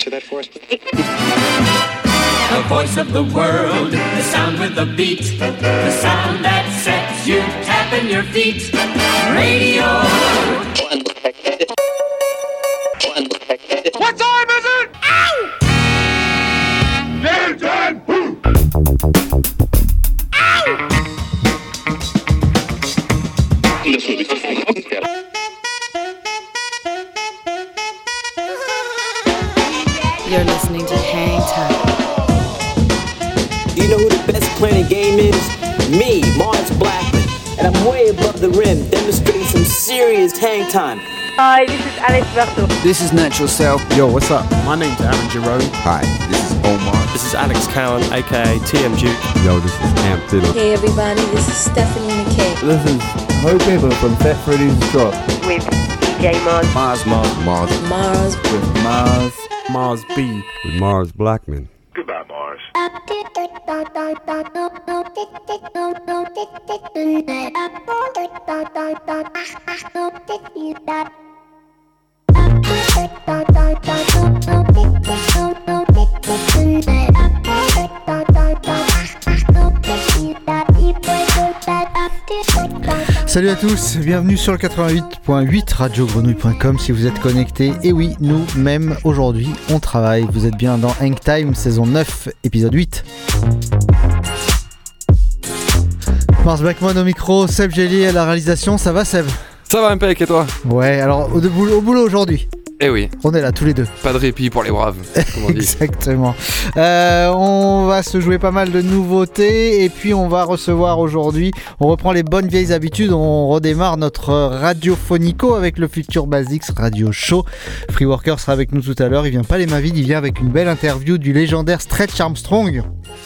to that force. The voice of the world, the sound with the beat, the sound that sets you tapping your feet. Radio. What time is it? Ow! Damn time! Ow! You're listening to Hang Time. Do you know who the best playing game is? Me, Mars Blackman. And I'm way above the rim, demonstrating some serious hang time. Hi, this is Alex Berto. This is Natural Self. Yo, what's up? My name's Aaron Jerome. Hi, this is Omar. This is Alex Cowan, aka TM Duke. Yo, this is Amp Diddle. Hey everybody, this is Stephanie McKay. This is Mo Bibber from Fat Freddy's Drop. With DJ Mars. Mars. With Mars. Mars B. With Mars Blackman. Goodbye, Mars. Salut à tous, bienvenue sur le 88.8 radiogrenouille.com si vous êtes connectés. Et oui, nous-mêmes aujourd'hui on travaille. Vous êtes bien dans Hang Time, saison 9, épisode 8. Mars Blackman au micro, Seb Jelly à la réalisation. Ça va Seb? Ça va impec et toi? Ouais, alors au boulot aujourd'hui. Eh oui. On est là tous les deux. Pas de répit pour les braves, comme on dit. Exactement. On va se jouer pas mal de nouveautés et puis on va recevoir aujourd'hui, on reprend les bonnes vieilles habitudes, on redémarre notre radiophonico avec le Future Basics Radio Show. Free Worker sera avec nous tout à l'heure, il vient pas les mains vides, il vient avec une belle interview du légendaire Stretch Armstrong,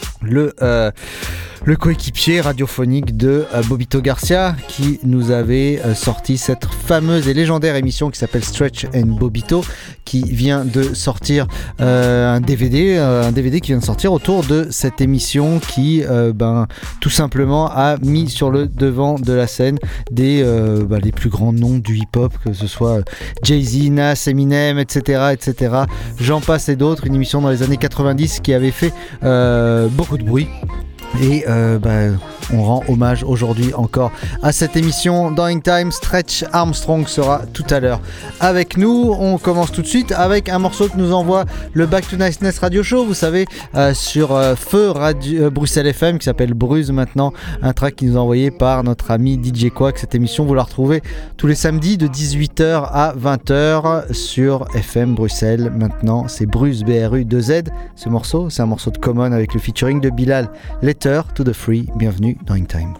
le coéquipier radiophonique de Bobito Garcia qui nous avait sorti cette fameuse et légendaire émission qui s'appelle Stretch and Bobito, qui vient de sortir un DVD qui vient de sortir autour de cette émission qui tout simplement a mis sur le devant de la scène les plus grands noms du hip-hop, que ce soit Jay-Z, Nas, Eminem, etc. J'en passe et d'autres, une émission dans les années 90 qui avait fait beaucoup de bruit. Et on rend hommage aujourd'hui encore à cette émission dans Hang Time. Stretch Armstrong sera tout à l'heure avec nous. On commence tout de suite avec un morceau que nous envoie le Back to Niceness Radio Show, vous savez, sur Feu Radio, Bruxelles FM, qui s'appelle Bruce maintenant, un track qui nous est envoyé par notre ami DJ Quack. Cette émission vous la retrouvez tous les samedis de 18h à 20h sur FM Bruxelles. Maintenant c'est Bruce BRU2Z. Ce morceau, c'est un morceau de Common avec le featuring de Bilal. Letter to the Free, bienvenue dans Hang Time.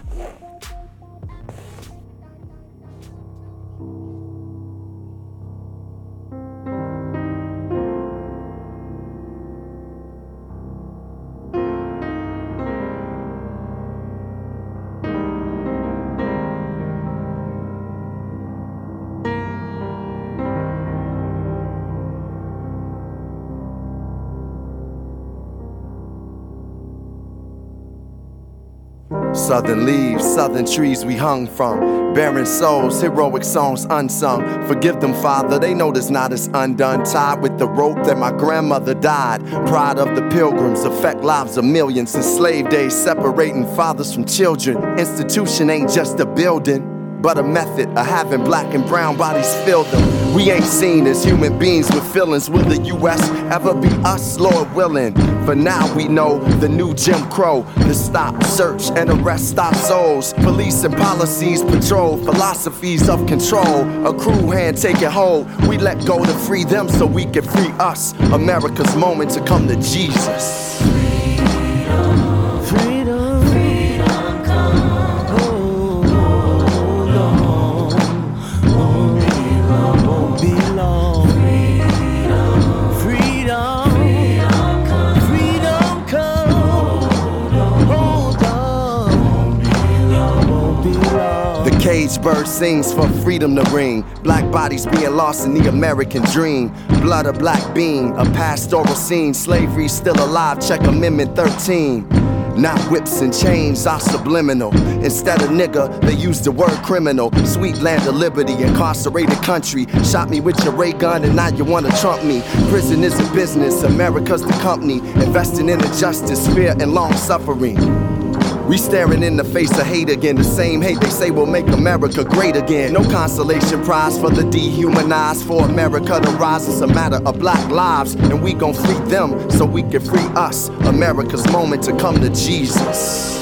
Southern leaves, southern trees we hung from. Barren souls, heroic songs unsung. Forgive them, Father, they know this knot is undone. Tied with the rope that my grandmother died. Pride of the pilgrims, affect lives of millions. In slave days, separating fathers from children. Institution ain't just a building, but a method of having black and brown bodies fill them. We ain't seen as human beings with feelings. Will the U.S. ever be us, Lord willing? For now we know the new Jim Crow. The stop, search, and arrest our souls. Police and policies patrol philosophies of control. A crew hand taking hold. We let go to free them so we can free us. America's moment to come to Jesus. Caged bird sings for freedom to ring. Black bodies being lost in the American dream. Blood of black being, a pastoral scene. Slavery still alive, check Amendment 13. Not whips and chains are subliminal. Instead of nigga, they use the word criminal. Sweet land of liberty, incarcerated country. Shot me with your ray gun and now you wanna trump me. Prison is a business, America's the company. Investing in injustice, fear and long suffering. We staring in the face of hate again. The same hate they say will make America great again. No consolation prize for the dehumanized. For America to rise, it's a matter of black lives. And we gon' free them so we can free us. America's moment to come to Jesus.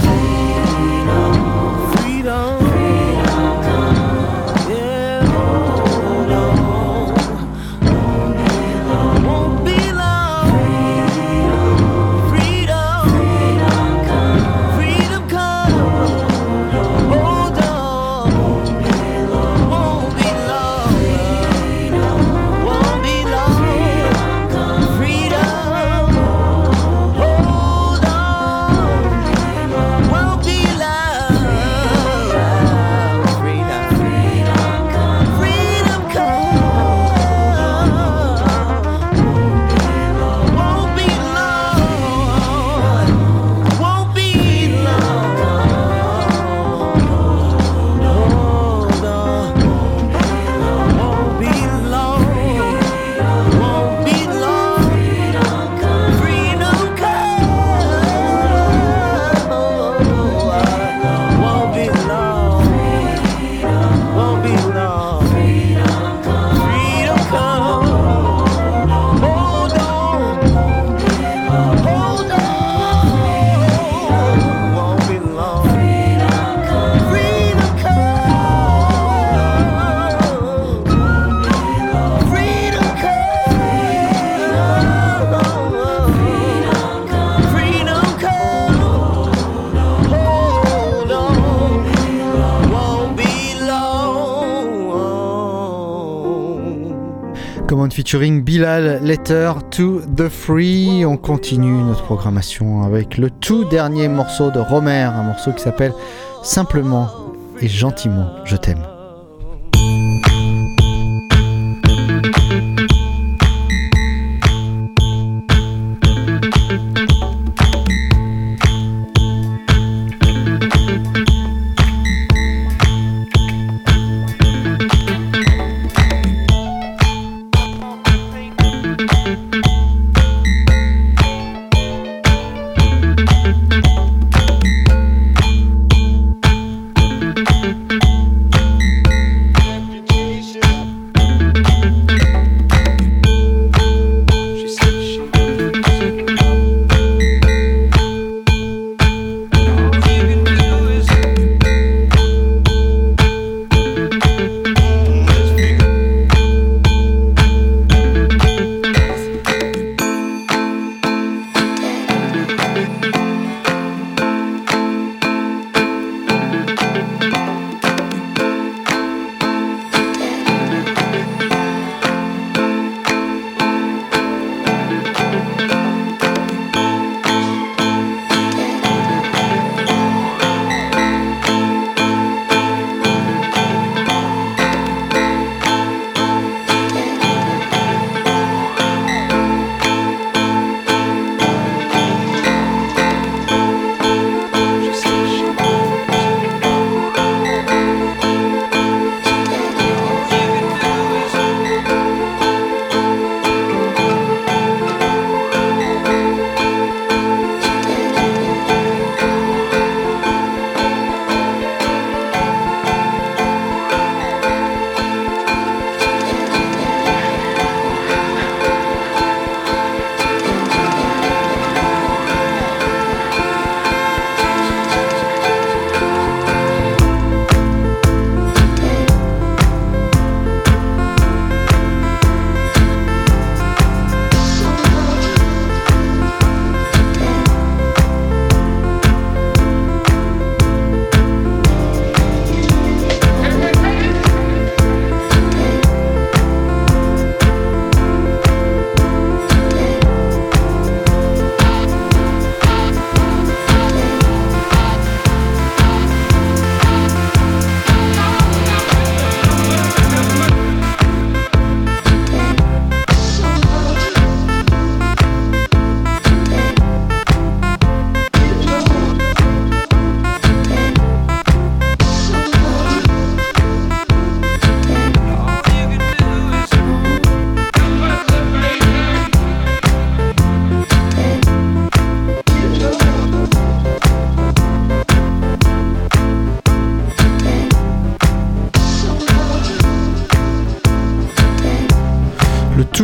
Featuring Bilal, Letter to the Free. On continue notre programmation avec le tout dernier morceau de Romer, un morceau qui s'appelle Simplement et gentiment je t'aime.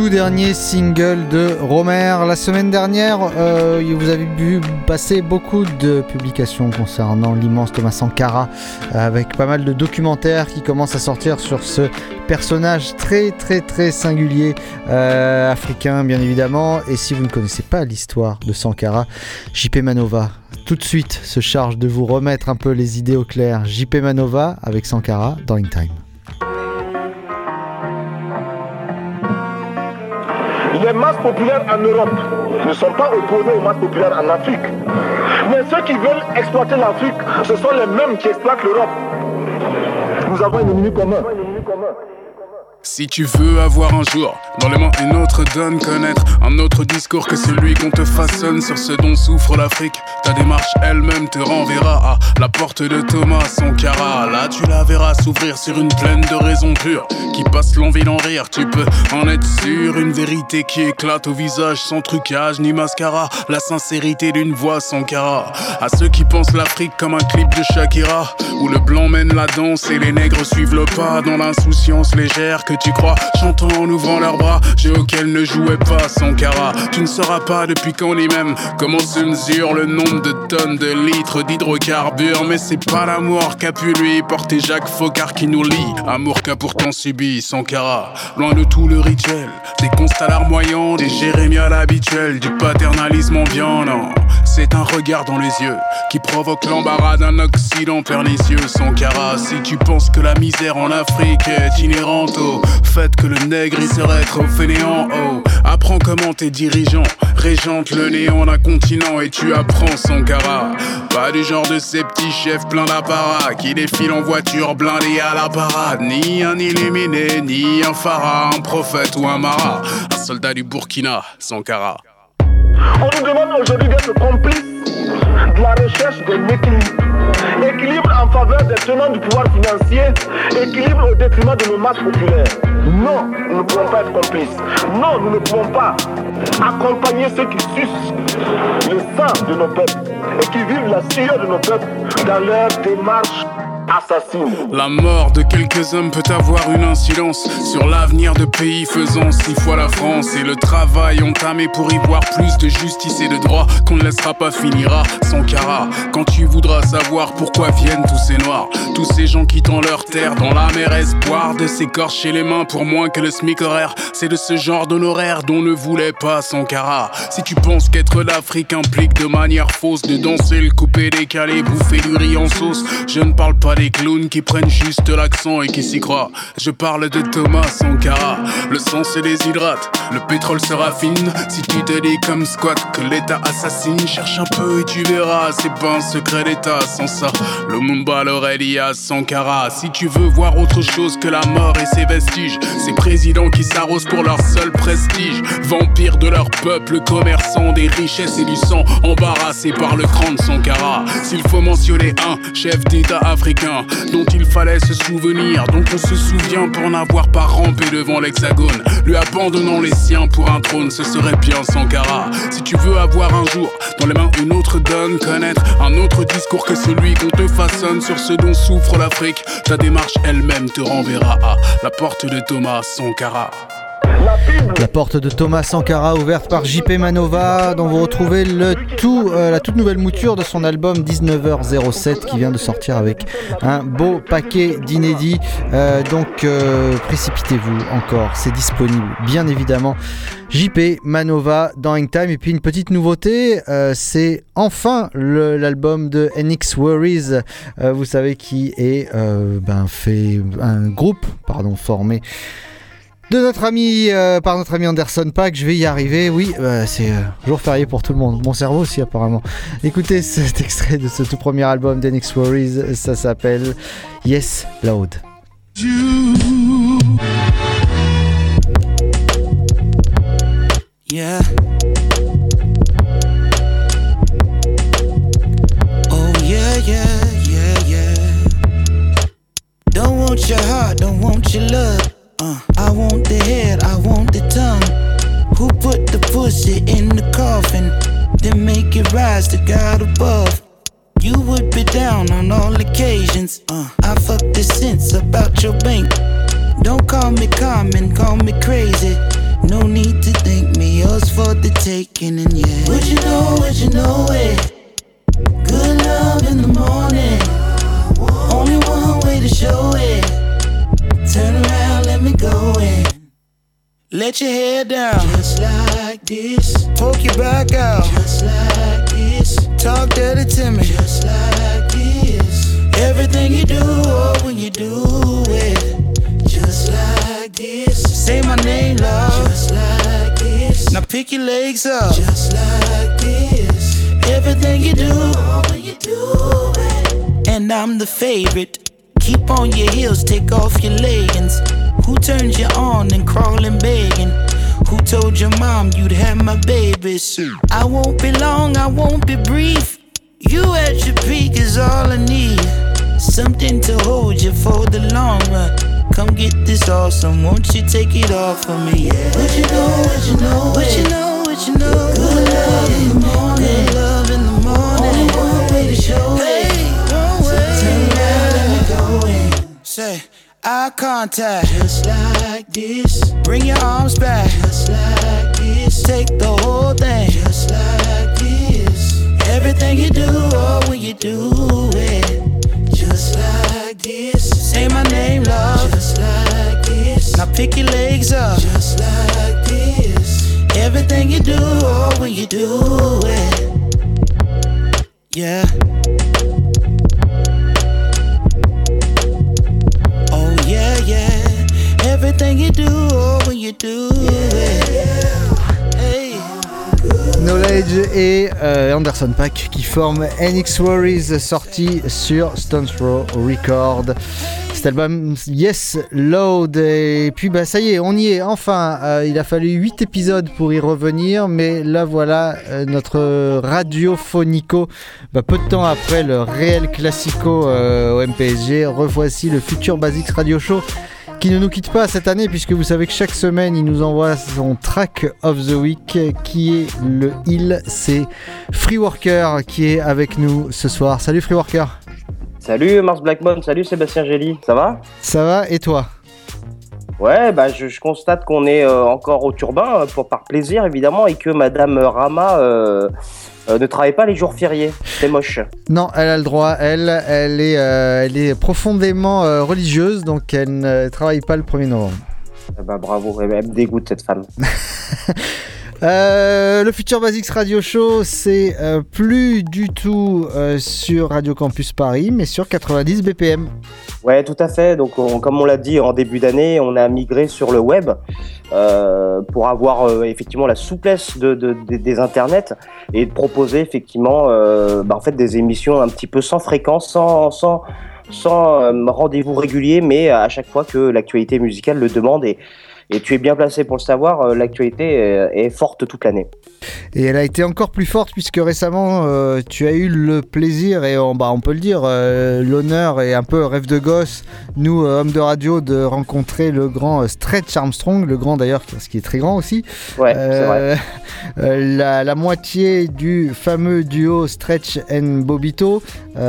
tout dernier single de Romer. La semaine dernière, vous avez vu passer beaucoup de publications concernant l'immense Thomas Sankara, avec pas mal de documentaires qui commencent à sortir sur ce personnage très très très singulier, africain bien évidemment. Et si vous ne connaissez pas l'histoire de Sankara, JP Manova tout de suite se charge de vous remettre un peu les idées au clair. JP Manova avec Sankara dans In Time. Les masses populaires en Europe ne sont pas opposées aux masses populaires en Afrique. Mais ceux qui veulent exploiter l'Afrique, ce sont les mêmes qui exploitent l'Europe. Nous avons un ennemi commun. Si tu veux avoir un jour dans les mains une autre donne, connaître un autre discours que celui qu'on te façonne sur ce dont souffre l'Afrique, ta démarche elle-même te renverra à la porte de Thomas Sankara. Là tu la verras s'ouvrir sur une plaine de raisons pures qui passe l'envie d'en rire, tu peux en être sûr. Une vérité qui éclate au visage sans trucage ni mascara, la sincérité d'une voix Sankara. À ceux qui pensent l'Afrique comme un clip de Shakira, où le blanc mène la danse et les nègres suivent le pas dans l'insouciance légère que tu crois, chantant en ouvrant leurs bras, jeu auquel ne jouait pas Sankara. Tu ne sauras pas depuis quand ni même comment se mesure le nombre de tonnes de litres d'hydrocarbures. Mais c'est pas l'amour qu'a pu lui porter Jacques Faucard qui nous lie, amour qu'a pourtant subi Sankara. Loin de tout le rituel, des constats larmoyants, des jérémiades habituels, du paternalisme ambiant, non. C'est un regard dans les yeux qui provoque l'embarras d'un Occident pernicieux. Sankara, si tu penses que la misère en Afrique est inhérente au fait que le nègre il serait trop fainéant, oh, apprends comment tes dirigeants régentent le néant d'un continent et tu apprends Sankara. Pas du genre de ces petits chefs pleins d'apparat qui défilent en voiture blindée à la parade. Ni un illuminé, ni un pharaon, un prophète ou un marat, un soldat du Burkina, Sankara. On nous demande aujourd'hui d'être complices de la recherche d'un équilibre. Équilibre en faveur des tenants du pouvoir financier, équilibre au détriment de nos masses populaires. Non, nous ne pouvons pas être complices. Non, nous ne pouvons pas accompagner ceux qui sucent le sang de nos peuples et qui vivent la sueur de nos peuples dans leur démarche assassine. La mort de quelques hommes peut avoir une incidence sur l'avenir de pays faisant 6 fois la France. Et le travail entamé pour y voir plus de justice et de droit qu'on ne laissera pas finira Sankara. Quand tu voudras savoir pourquoi viennent tous ces noirs, tous ces gens quittant leur terre dans la mer espoir de s'écorcher les mains pour moins que le SMIC horaire. C'est de ce genre d'honoraire dont ne voulait pas Sankara. Si tu penses qu'être l'Afrique implique de manière fausse de danser le coupé décalé, bouffer du riz en sauce, je ne parle pas des clowns qui prennent juste l'accent et qui s'y croient. Je parle de Thomas Sankara. Le sang se déshydrate, le pétrole se raffine. Si tu te dis comme squat que l'État assassine, cherche un peu et tu verras, c'est pas un secret d'État. Sans ça, Lumumba l'aurait dit à Sankara. Si tu veux voir autre chose que la mort et ses vestiges, ces présidents qui s'arrosent pour leur seul prestige, vampires de leur peuple, commerçants des richesses et du sang, embarrassés par le cran de Sankara. S'il faut mentionner un chef d'État africain dont il fallait se souvenir, dont on se souvient pour n'avoir pas rampé devant l'hexagone, lui abandonnant les siens pour un trône, ce serait bien Sankara. Si tu veux avoir un jour dans les mains une autre donne, connaître un autre discours que celui qu'on te façonne sur ce dont souffre l'Afrique, ta démarche elle-même te renverra à la porte de Thomas Sankara. La porte de Thomas Sankara, ouverte par JP Manova, dont vous retrouvez la toute nouvelle mouture de son album 19h07 qui vient de sortir avec un beau paquet d'inédits. Donc précipitez-vous encore, c'est disponible bien évidemment. JP Manova dans In Time. Et puis une petite nouveauté, c'est enfin l'album de NX Worries, vous savez qui est formé de notre ami, par notre ami Anderson Paak. Je vais y arriver, oui, c'est jour férié pour tout le monde, mon cerveau aussi apparemment. Écoutez cet extrait de ce tout premier album d'NX Worries, ça s'appelle Yes Loud. Yeah. Oh yeah, yeah, yeah, yeah. Don't want your heart, don't want your love. I want the head, I want the tongue. Who put the pussy in the coffin, then make it rise to God above? You would be down on all occasions. I fuck the sense about your bank. Don't call me common, call me crazy. No need to thank me, yours for the taking, and yeah. Would you know it? Good love in the morning. Only one way to show it. Turn around, let me go in. Let your hair down, just like this. Poke your back out, just like this. Talk dirty to me, just like this. Everything you do, oh, when you do it, just like this. Say my name, love, just like this. Now pick your legs up, just like this. Everything you do, oh, when you do it. And I'm the favorite. Keep on your heels, take off your leggings. Who turned you on and crawling begging? Who told your mom you'd have my babies? I won't be long, I won't be brief. You at your peak is all I need. Something to hold you for the long run. Come get this awesome, won't you take it off for me? Yeah. What you know, what you know. Good love in the morning, good love in the morning. Only one way to show it. Turn around, let me go in. Say, eye contact, just like this. Bring your arms back, just like this. Take the whole thing, just like this. Everything you do, oh, when you do it, just like this. Say my name, love, just like this. Now pick your legs up, just like this. Everything you do, oh, when you do it, yeah. Oh yeah, yeah. Everything you do, oh, when you do it. Hey. Knowledge et Anderson .Paak qui forment NX Worries, sorti sur Stone Throw Record. Cet album Yes Load, et puis bah ça y est, on y est enfin. Il a fallu 8 épisodes pour y revenir, mais là voilà, notre radiophonico, peu de temps après le réel classico au MPSG, revoici le Future Basics Radio Show qui ne nous quitte pas cette année, puisque vous savez que chaque semaine il nous envoie son track of the week, qui est c'est Free Worker qui est avec nous ce soir. Salut Free Worker. Salut Mars Blackmon, salut Sébastien Gély, ça va ? Ça va, et toi ? Ouais, je constate qu'on est encore au turbin, par plaisir évidemment, et que Madame Rama ne travaille pas les jours fériés. C'est moche. Non, elle a le droit. Elle est profondément religieuse, donc elle ne travaille pas le 1er novembre. Bah bravo, elle me dégoûte cette femme. Le Future Basics Radio Show, c'est plus du tout sur Radio Campus Paris, mais sur 90 BPM. Ouais, tout à fait. Donc, comme on l'a dit en début d'année, on a migré sur le web pour avoir effectivement la souplesse des internets et de proposer effectivement en fait des émissions un petit peu sans fréquence, sans rendez-vous régulier, mais à chaque fois que l'actualité musicale le demande. Et tu es bien placé pour le savoir, l'actualité est forte toute l'année. Et elle a été encore plus forte puisque récemment tu as eu le plaisir et on peut le dire, l'honneur et un peu rêve de gosse, nous hommes de radio, de rencontrer le grand Stretch Armstrong, le grand d'ailleurs, ce qui est très grand aussi. Ouais, c'est vrai. La moitié du fameux duo Stretch and Bobbito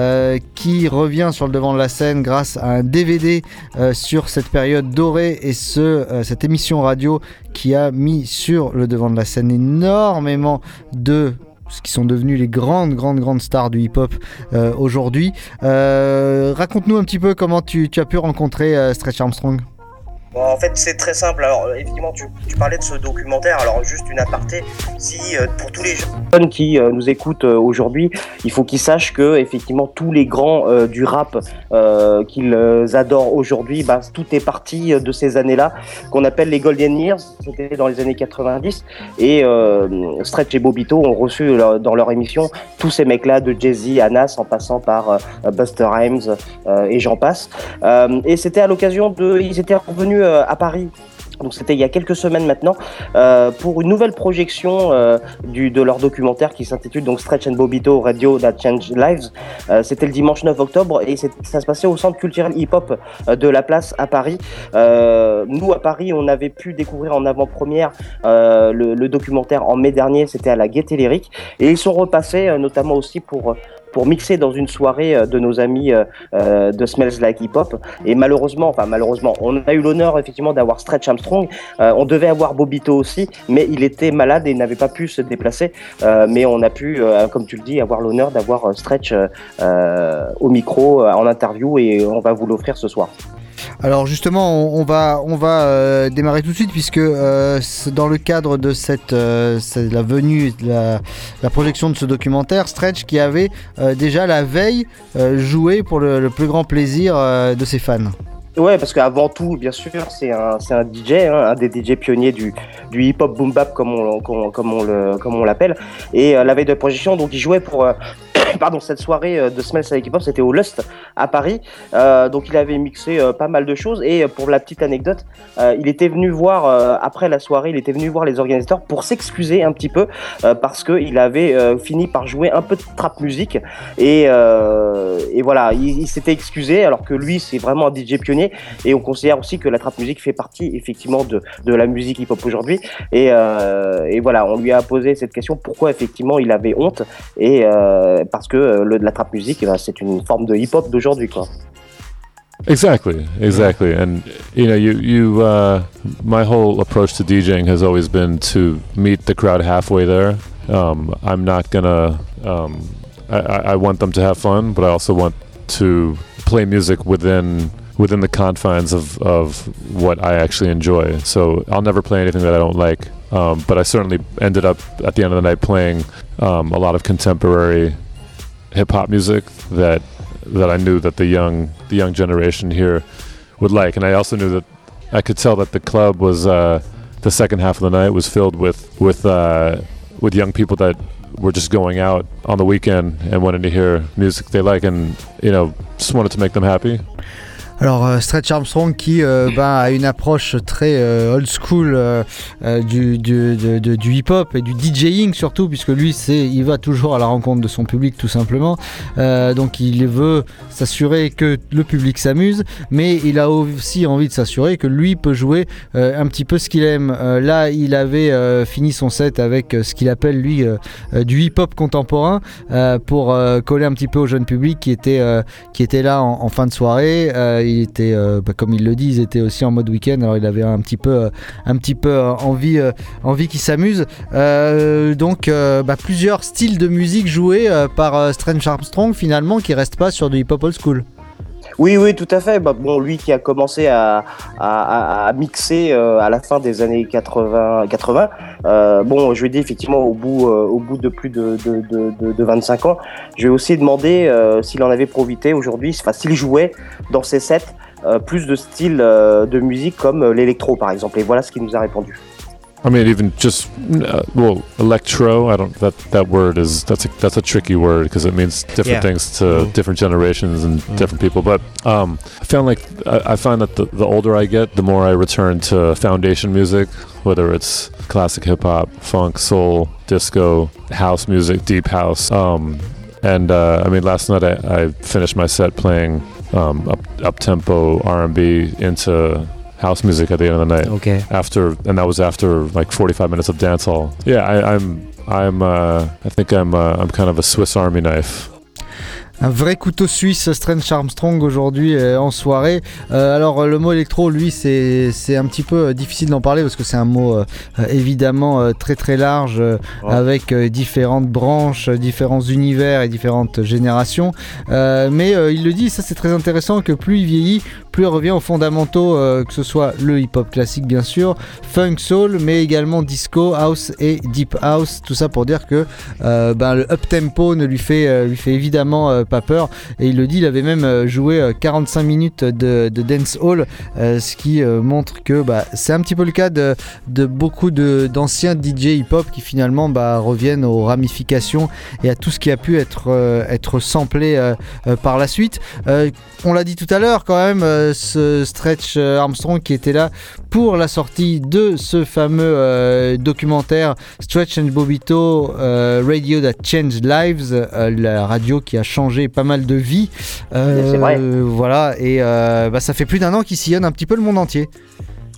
qui revient sur le devant de la scène grâce à un DVD sur cette période dorée et cette émission radio qui a mis sur le devant de la scène énormément de ce qui sont devenus les grandes stars du hip-hop aujourd'hui. Raconte-nous un petit peu comment tu as pu rencontrer Stretch Armstrong. Bon, en fait, c'est très simple. Alors, évidemment, tu parlais de ce documentaire. Alors, juste une aparté. Si, pour tous les jeunes qui nous écoutent aujourd'hui, il faut qu'ils sachent que, effectivement, tous les grands du rap qu'ils adorent aujourd'hui, tout est parti de ces années-là, qu'on appelle les Golden Years. C'était dans les années 90. Et Stretch et Bobbito ont reçu dans leur émission tous ces mecs-là, de Jay-Z à Nas, en passant par Busta Rhymes et j'en passe. Et c'était à l'occasion ils étaient revenus à Paris, donc c'était il y a quelques semaines maintenant, pour une nouvelle projection de leur documentaire qui s'intitule donc Stretch and Bobbito Radio That Changed Lives. C'était le dimanche 9 octobre et ça se passait au centre culturel hip-hop de la Place à Paris. Nous à Paris, on avait pu découvrir en avant-première le documentaire en mai dernier, c'était à la Gaîté Lyrique, et ils sont repassés notamment aussi pour pour mixer dans une soirée de nos amis de Smells Like Hip Hop. Et malheureusement, on a eu l'honneur effectivement d'avoir Stretch Armstrong. On devait avoir Bobbito aussi, mais il était malade et n'avait pas pu se déplacer. Mais on a pu, comme tu le dis, avoir l'honneur d'avoir Stretch au micro, en interview, et on va vous l'offrir ce soir. Alors justement, on va démarrer tout de suite, puisque dans le cadre de la venue, la projection de ce documentaire, Stretch qui avait déjà la veille joué pour le plus grand plaisir de ses fans. Ouais, parce qu'avant tout, bien sûr, c'est un DJ, un des DJ pionniers du hip-hop boom bap comme on l'appelle. Et la veille de projection, donc il jouait pour cette soirée de Smells Like Hip Hop, c'était au Lust à Paris. Donc il avait mixé pas mal de choses. Et pour la petite anecdote, il était venu voir après la soirée, il était venu voir les organisateurs pour s'excuser un petit peu parce que il avait fini par jouer un peu de trap music. Et voilà, il s'était excusé, alors que lui, c'est vraiment un DJ pionnier. Et on considère aussi que la trap music fait partie effectivement de la musique hip hop aujourd'hui. Et voilà, on lui a posé cette question, pourquoi effectivement il avait honte, et parce que la trap music, c'est une forme de hip hop d'aujourd'hui, quoi. Exactly. And you my whole approach to DJing has always been to meet the crowd halfway there. I'm not gonna I want them to have fun, but I also want to play music within the confines of what I actually enjoy. So I'll never play anything that I don't like, but I certainly ended up at the end of the night playing a lot of contemporary hip-hop music that I knew that the young generation here would like. And I also knew that I could tell that the club was the second half of the night was filled with young people that were just going out on the weekend and wanted to hear music they like, and just wanted to make them happy. Alors Stretch Armstrong qui a une approche très old school du hip-hop et du DJing surtout, puisque lui il va toujours à la rencontre de son public tout simplement, donc il veut s'assurer que le public s'amuse, mais il a aussi envie de s'assurer que lui peut jouer un petit peu ce qu'il aime. Là il avait fini son set avec ce qu'il appelle lui du hip-hop contemporain, pour coller un petit peu au jeune public qui était là en fin de soirée. Il était, comme il le dit, ils étaient aussi en mode week-end, alors il avait un petit peu envie qu'ils s'amusent. Donc plusieurs styles de musique joués par Stretch Armstrong finalement, qui restent pas sur du hip-hop old school. Oui, tout à fait. Lui qui a commencé à mixer à la fin des années 80. Je lui ai dit effectivement au bout de plus de 25 ans, je lui ai aussi demandé s'il en avait profité aujourd'hui, s'il jouait dans ses sets plus de styles de musique comme l'électro par exemple. Et voilà ce qu'il nous a répondu. I mean, even just electro. I don't. That word that's a tricky word because it means different things to different generations and different people. But I find that the older I get, the more I return to foundation music, whether it's classic hip hop, funk, soul, disco, house music, deep house. Last night I finished my set playing up tempo R&B into house music at the end of the night. Okay. That was after like 45 minutes of dance hall. Yeah, I think I'm kind of a Swiss Army knife. Un vrai couteau suisse, Stretch Armstrong aujourd'hui en soirée. Alors le mot électro, lui, c'est un petit peu difficile d'en parler parce que c'est un mot évidemment très très large, avec différentes branches, différents univers et différentes générations. Mais il le dit, ça c'est très intéressant, que plus il vieillit, plus il revient aux fondamentaux, que ce soit le hip-hop classique bien sûr, funk, soul, mais également disco, house et deep house. Tout ça pour dire que le up-tempo ne lui fait évidemment pas peur, et il le dit, il avait même joué 45 minutes de dance hall, ce qui montre que c'est un petit peu le cas de beaucoup d'anciens DJ hip-hop qui finalement reviennent aux ramifications et à tout ce qui a pu être samplé par la suite. On l'a dit tout à l'heure quand même, ce Stretch Armstrong qui était là pour la sortie de ce fameux documentaire Stretch and Bobbito, Radio That Changed Lives, la radio qui a changé pas mal de vies. C'est vrai. Voilà, et ça fait plus d'1 an qu'il sillonne un petit peu le monde entier.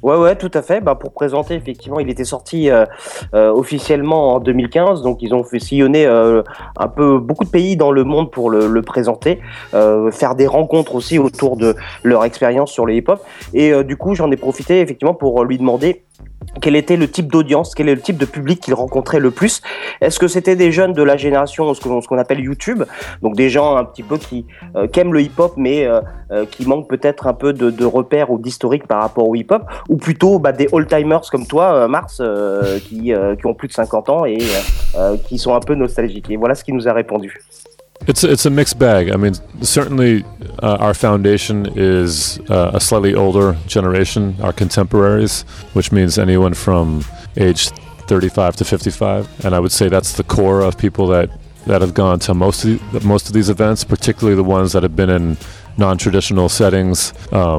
Ouais, tout à fait. Pour présenter, effectivement, il était sorti officiellement en 2015, donc ils ont fait sillonner beaucoup de pays dans le monde pour le présenter, faire des rencontres aussi autour de leur expérience sur le hip-hop. Et du coup, j'en ai profité effectivement pour lui demander quel était le type d'audience, quel est le type de public qu'il rencontrait le plus. Est-ce que c'était des jeunes de la génération, ce qu'on appelle YouTube, donc des gens un petit peu qui aiment le hip-hop, mais qui manquent peut-être un peu de repères ou d'historique par rapport au hip-hop, ou plutôt des old-timers comme toi, Mars, qui ont plus de 50 ans et qui sont un peu nostalgiques. Et voilà ce qu'il nous a répondu. It's a mixed bag. I mean, certainly our foundation is a slightly older generation, our contemporaries, which means anyone from age 35 to 55. And I would say that's the core of people that have gone to most of these events, particularly the ones that have been in non-traditional settings.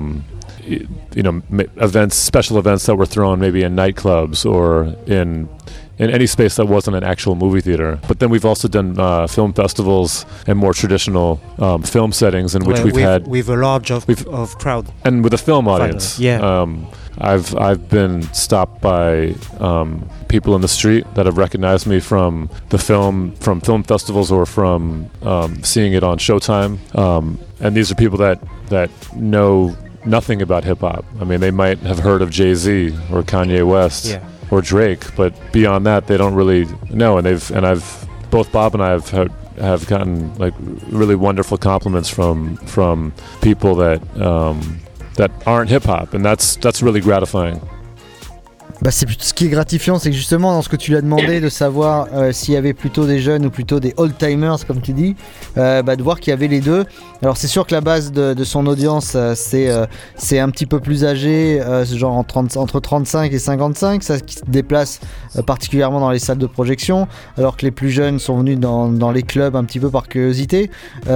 Events, special events that were thrown maybe in nightclubs or in any space that wasn't an actual movie theater. But then we've also done film festivals and more traditional film settings in which we've had with a large of crowd and with a film audience. Yeah. I've been stopped by people in the street that have recognized me from film festivals or from seeing it on Showtime. And these are people that know nothing about hip hop. I mean, they might have heard of Jay-Z or Kanye West. Yeah. Or Drake, but beyond that, they don't really know. And I've both Bob and I have gotten like really wonderful compliments from people that aren't hip hop, and that's really gratifying. Ce qui est gratifiant, c'est que justement dans ce que tu lui as demandé de savoir s'il y avait plutôt des jeunes ou plutôt des old-timers comme tu dis, de voir qu'il y avait les deux. Alors c'est sûr que la base de son audience c'est un petit peu plus âgé, genre entre 35 et 55, ça qui se déplace particulièrement dans les salles de projection, alors que les plus jeunes sont venus dans les clubs un petit peu par curiosité.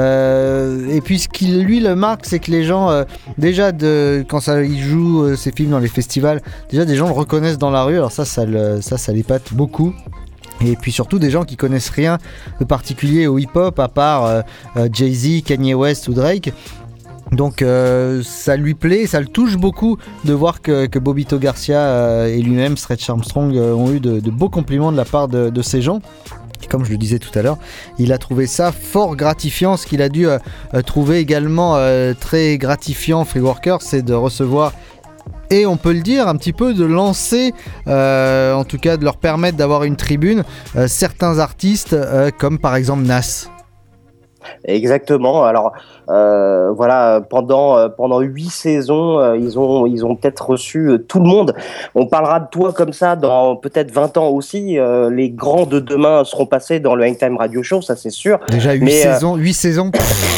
Et puis ce qui lui le marque, c'est que les gens déjà quand il joue ses films dans les festivals, déjà des gens le reconnaissent dans la rue, alors ça l'épate beaucoup. Et puis surtout des gens qui connaissent rien de particulier au hip-hop à part Jay-Z, Kanye West ou Drake. Donc ça lui plaît, ça le touche beaucoup de voir que Bobbito Garcia et lui-même Stretch Armstrong ont eu de beaux compliments de la part de ces gens. Et comme je le disais tout à l'heure, il a trouvé ça fort gratifiant. Ce qu'il a dû trouver également très gratifiant, Free Worker, c'est de recevoir, et on peut le dire, un petit peu de lancer, en tout cas de leur permettre d'avoir une tribune, certains artistes comme par exemple Nas. Exactement. Alors voilà, pendant 8 saisons, ils ont peut-être reçu tout le monde. On parlera de toi comme ça dans peut-être 20 ans aussi. Les grands de demain seront passés dans le Hangtime Radio Show, ça c'est sûr. Déjà 8 saisons.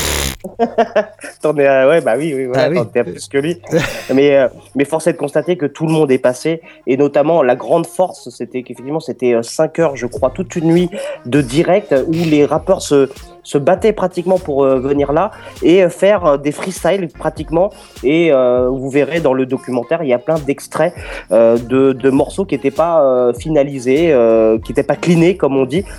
T'en es t'en es plus que lui. mais force est de constater que tout le monde est passé, et notamment la grande force, c'était qu'effectivement c'était 5 heures, je crois, toute une nuit de direct où les rappeurs se battaient pratiquement pour venir là et faire des freestyles pratiquement, et vous verrez dans le documentaire, il y a plein d'extraits de morceaux qui n'étaient pas finalisés, qui n'étaient pas cleanés comme on dit,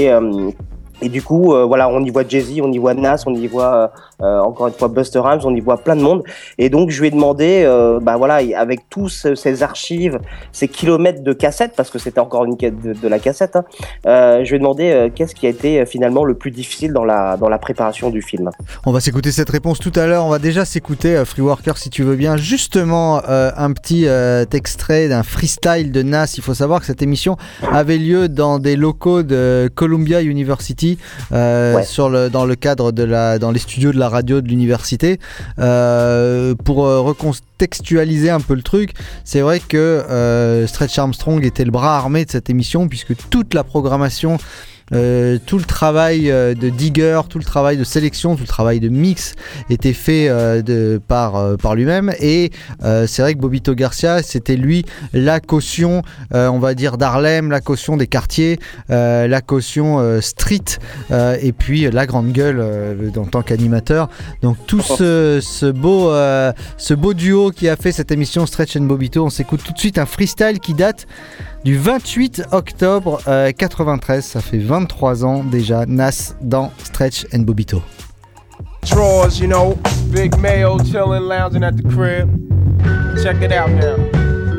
et du coup, voilà, on y voit Jay-Z, on y voit Nas, on y voit encore une fois Busta Rhymes, on y voit plein de monde. Et donc, je lui ai demandé, voilà, avec tous ces archives, ces kilomètres de cassettes, parce que c'était encore de la cassette, hein, je lui ai demandé qu'est-ce qui a été finalement le plus difficile dans la préparation du film. On va s'écouter cette réponse tout à l'heure. On va déjà s'écouter, Free Worker, si tu veux bien, justement un petit extrait d'un freestyle de Nas. Il faut savoir que cette émission avait lieu dans des locaux de Columbia University. Dans le cadre dans les studios de la radio de l'université, pour recontextualiser un peu le truc. C'est vrai que Stretch Armstrong était le bras armé de cette émission, puisque toute la programmation, tout le travail de digger, tout le travail de sélection, tout le travail de mix était fait par lui-même, et c'est vrai que Bobbito Garcia, c'était lui la caution, on va dire d'Harlem, la caution des quartiers, la caution street, et puis la grande gueule en tant qu'animateur. Donc tout ce beau duo qui a fait cette émission Stretch and Bobbito. On s'écoute tout de suite un freestyle qui date du 28 octobre 93, ça fait 23 ans déjà, Nas dans Stretch and Bobbito. Drawers, you know, Big Mayo chillin', lounging at the crib. Check it out now.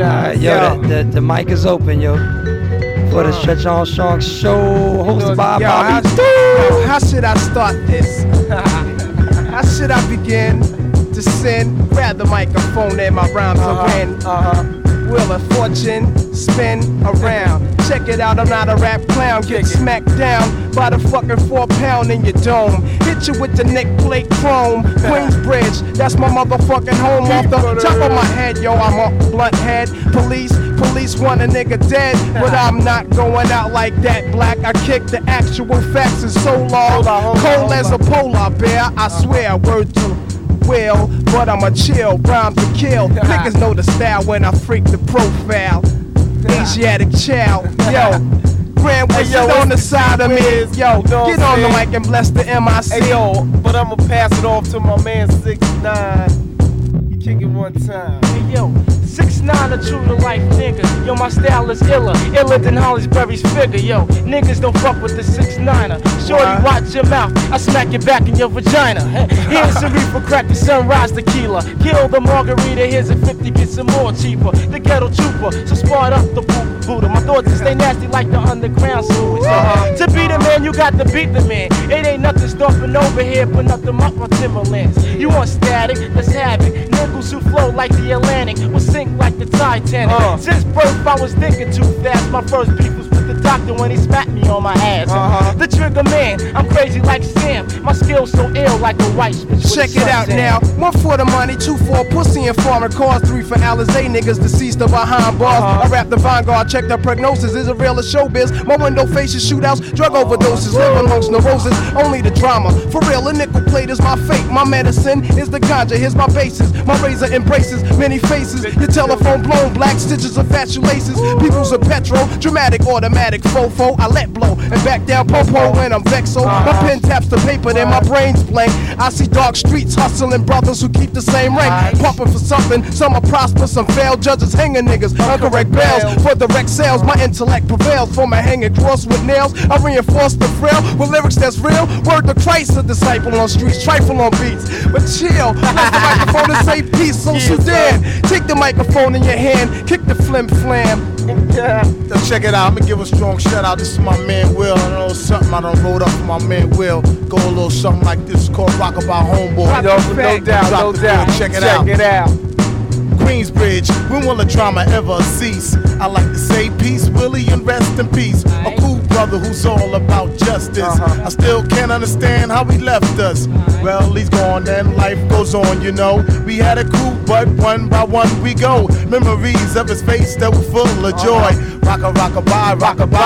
The mic is open, yo. For the Stretch Armstrong Show, hosted by Bobby. How should I start this? How should I begin to sin? Grab the microphone and my rhymes to win. Wheel of fortune, spin around. Check it out, I'm not a rap clown. Get smacked down by the fucking 4 pound in your dome. Hit you with the neck plate chrome. Queensbridge, that's my motherfucking home. Off the top of my head, yo, I'm a blunt head. Police want a nigga dead, but I'm not going out like that. Black, I kick the actual facts is so long. Cold as a polar bear, I swear, word to will, but I'm a chill, rhymes to kill. Niggas know the style when I freak the profile. Asiatic child, yo. Grand Wizard on the side of me, yo. Get on the mic and bless the MIC. Hey, yo, but I'ma pass it off to my man 6ix9ine. You kick it one time. Hey, yo. 6ix9ine, a true to life nigga. Yo, my style is iller than Hollisberry's figure. Yo, niggas don't fuck with the 6ix9ine. Shorty, watch your mouth, I smack it back in your vagina. Here's a reefer, crack the sunrise tequila. Kill the margarita, here's a 50, get some more cheaper. The ghetto trooper, so smart up the Buddha. My thoughts stay nasty like the underground sewers. To be the man, you got to beat the man. It ain't nothing stomping over here, but nothing up on Timberlands. You want static? Let's have it. Niggas who flow like the Atlantic will sink like the Titanic. Since birth, I was thinking too fast. My first beef was with the doctor when he smacked me on my ass. The trigger man, I'm crazy like Sam. My skills so ill like a white bitch. Check it out now. 1 for the money, 2 for pussy and foreign cars, 3 for Alizé niggas deceased or behind bars. I rap the vanguard, check the prognosis. Is it real or showbiz? My window faces shootouts, drug overdoses, live amongst neurosis. Only the drama. For real, a nickel plate is my fate. My medicine is the ganja. Here's my bases. My razor embraces many faces. Your telephone blown, black stitches of fat shoelaces. People's a petrol, dramatic, automatic, fofo. I let blow and back down popo when I'm vexo. My pen taps the paper, then my brain's blank. I see dark streets hustling brothers who keep the same rank. Pumping for something, some are prosper, some fail. Judges hanging niggas, uncorrect bails. For direct sales, my intellect prevails. For my hanging cross with nails, I reinforce the frail with lyrics that's real. Word to Christ, a disciple on streets, trifle on beats. But chill, let the microphone and say peace. So Sudan, take the microphone in your hand, kick the flim flam. So check it out, I'ma give a strong shout out. This is my man Will. I know something I done wrote up for my man Will. Go a little something like this called Rockabye Homeboy. No doubt. Check it out. Queensbridge, when will the drama ever cease? I like to say peace, Willie, and rest in peace. A cool brother who's all about justice. I still can't understand how he left us. Well, he's gone and life goes on, you know. We had a crew, but one by one we go. Memories of his face that were full of joy. Rockabye,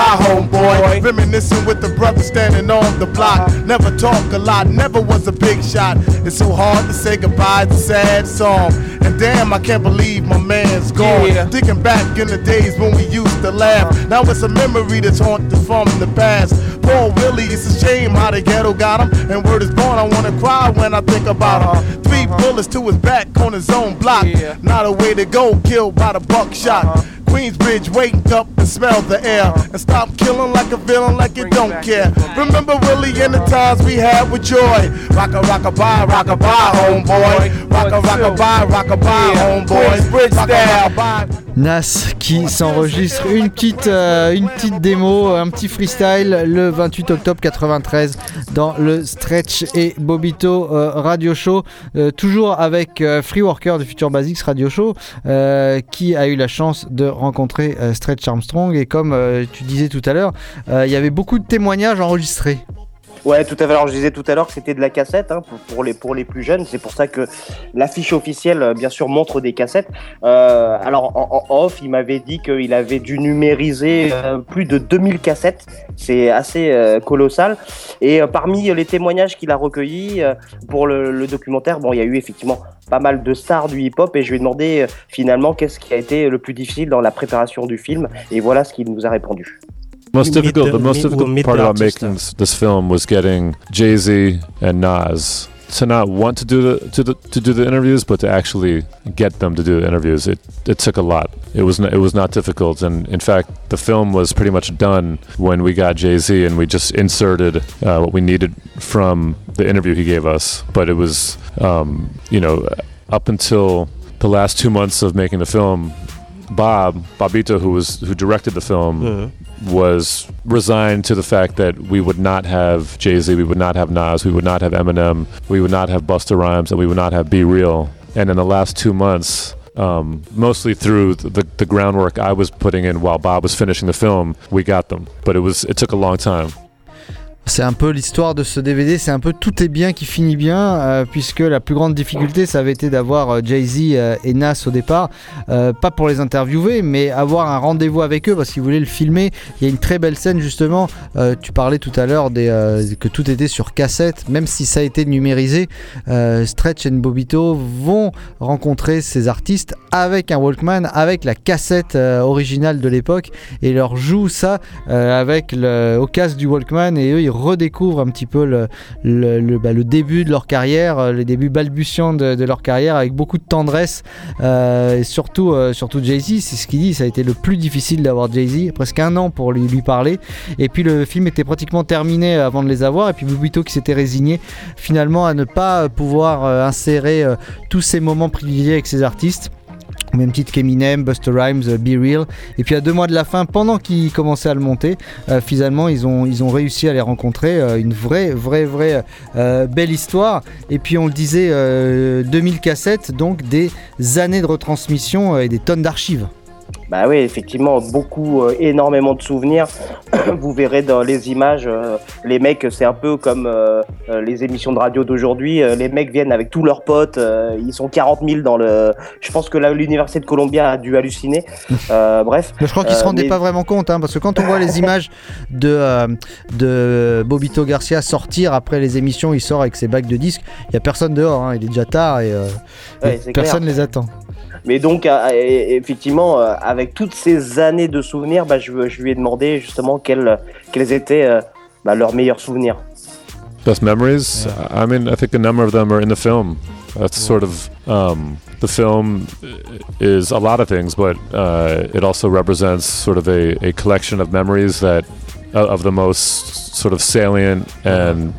homeboy. Reminiscing with the brother standing on the block. Never talk a lot, never was a big shot. It's so hard to say goodbye, it's a sad song. And damn, I can't believe my man's gone. Thinking back in the days when we used to laugh. Now it's a memory that's haunted from the past. Poor Willie, it's a shame how the ghetto got him. And word is born, I wanna cry when I think about him. 3 bullets to his back on his own block. Not a way to go, killed by the buckshot. Queensbridge, wake up and smell the air. And stop killing like a villain like you don't care. Remember Willie and the times we had with joy. Rockabye, homeboy. Rockabye, homeboy. Bridge style. Nas qui s'enregistre une petite démo, un petit freestyle le 28 octobre 93 dans le Stretch et Bobbito Radio Show, toujours avec Free Worker du Future Basics Radio Show, qui a eu la chance de rencontrer Stretch Armstrong, et comme tu disais tout à l'heure, il y avait beaucoup de témoignages enregistrés. Ouais, tout à fait. Alors, je disais tout à l'heure que c'était de la cassette, hein, pour les plus jeunes. C'est pour ça que l'affiche officielle, bien sûr, montre des cassettes. Alors, en off, il m'avait dit qu'il avait dû numériser plus de 2000 cassettes. C'est assez colossal. Et parmi les témoignages qu'il a recueillis pour le documentaire, bon, il y a eu effectivement pas mal de stars du hip-hop, et je lui ai demandé finalement qu'est-ce qui a été le plus difficile dans la préparation du film. Et voilà ce qu'il nous a répondu. The most difficult part about making this film was getting Jay-Z and Nas to not want to do the interviews, but to actually get them to do the interviews. It took a lot. It was not difficult, and in fact, the film was pretty much done when we got Jay-Z, and we just inserted what we needed from the interview he gave us. But it was, up until the last 2 months of making the film, Bobito, who directed the film, was resigned to the fact that we would not have Jay-Z, we would not have Nas, we would not have Eminem, we would not have Busta Rhymes, and we would not have Be Real. And in the last 2 months, mostly through the groundwork I was putting in while Bob was finishing the film, we got them. But it took a long time. C'est un peu l'histoire de ce DVD, c'est un peu tout est bien qui finit bien, puisque la plus grande difficulté ça avait été d'avoir Jay-Z et Nas au départ, pas pour les interviewer, mais avoir un rendez-vous avec eux parce qu'ils voulaient le filmer. Il y a une très belle scène justement, tu parlais tout à l'heure que tout était sur cassette, même si ça a été numérisé. Stretch et Bobbito vont rencontrer ces artistes avec un Walkman, avec la cassette originale de l'époque, et leur jouent ça au casque du Walkman, et eux ils redécouvrent un petit peu le début de leur carrière, les débuts balbutiants de leur carrière, avec beaucoup de tendresse, et surtout Jay-Z, c'est ce qu'il dit, ça a été le plus difficile d'avoir Jay-Z, presque 1 an pour lui parler, et puis le film était pratiquement terminé avant de les avoir, et puis Bobbito qui s'était résigné finalement à ne pas pouvoir insérer tous ces moments privilégiés avec ces artistes, au même titre qu'Eminem, Busta Rhymes, Be Real. Et puis à 2 mois de la fin, pendant qu'ils commençaient à le monter, finalement ils ont réussi à les rencontrer. Une vraie belle histoire. Et puis on le disait, 2000 cassettes, donc des années de retransmission et des tonnes d'archives. Bah oui, effectivement, énormément de souvenirs. Vous verrez dans les images, les mecs, c'est un peu comme les émissions de radio d'aujourd'hui. Les mecs viennent avec tous leurs potes, ils sont 40 000 dans le... Je pense que l'université de Columbia a dû halluciner. Bref. Mais je crois qu'ils se rendaient pas vraiment compte, parce que quand on voit les images de Bobbito Garcia sortir après les émissions, il sort avec ses bacs de disques, il n'y a personne dehors, il est déjà tard et personne ne les attend. Mais donc, effectivement, avec toutes ces années de souvenirs, je lui ai demandé justement quels étaient leurs meilleurs souvenirs. Best memories? Yeah. I mean, I think a number of them are in the film. That's sort of, the film is a lot of things, but it also represents sort of a collection of memories that, of the most sort of salient and